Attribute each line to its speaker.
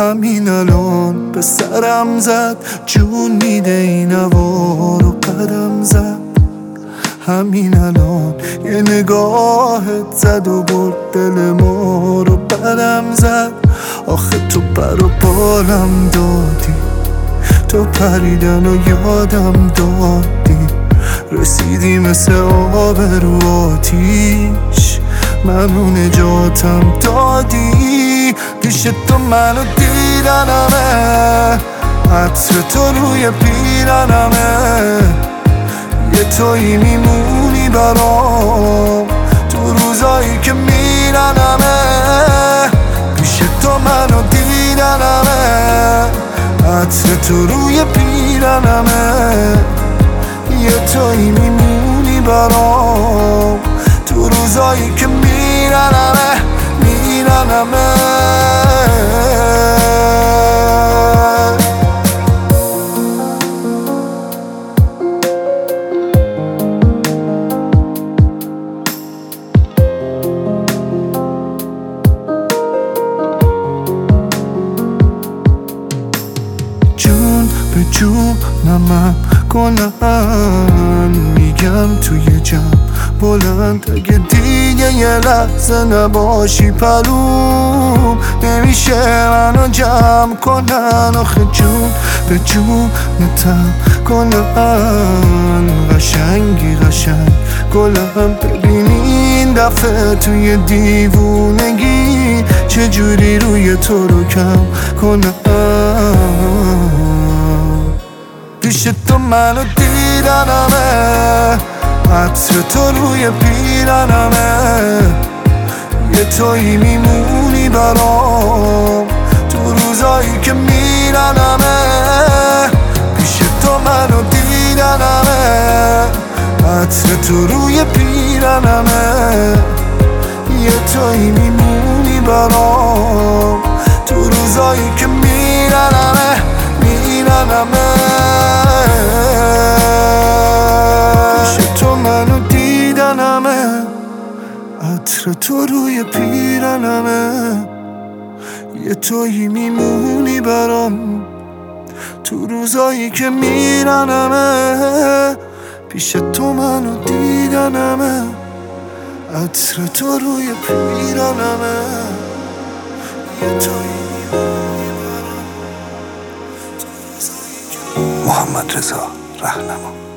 Speaker 1: همین الان به سرم زد، جون میده این هوا رو قدم زد. همین الان یه نگاهت زد و برد دل ما رو برم زد. آخه تو پر و بالم دادی، تو پریدن و یادم دادی، رسیدی مثل آب رو آتیش، منو نجاتم دادی. پیش تو منو دیدنمه، عطر تو روی پیرنمه، یه تویی میمونی برام تو روزایی که میرنمه. پیش تو منو دیدنمه، عطر تو روی پیرنمه، یه تویی میمونی برام تو روزایی که میرنمه میرنمه. جون به جونم کنن میگم توی جمع بلند، اگه دیگه یه لحظه نباشی پروم نمیشه منو جمع کنن. آخه جون به جونتم کنن قشنگی قشنگ گلم، ببینی این دفعه توی دیوونگی چجوری روی تو رو کم کنم. پیش تو منو دیدنمه، عطر تو روی پیرنمه، یه تویی میمونی برام تو روزایی که میرنمه. پیش تو منو دیدنمه، عطر تو روی پیرنمه، یه تویی میمونی برام تو روزایی که میرنمه میرنمه. پیش تو منو دیدنمه، عطر تو روی پیرنمه، یه تویی میمونی برام تو روزایی که میرنمه. پیش تو منو دیدنمه، عطر تو روی پیرنمه، یه تویی میمونی برام تو روزایی که.
Speaker 2: محمد رضا رهنما.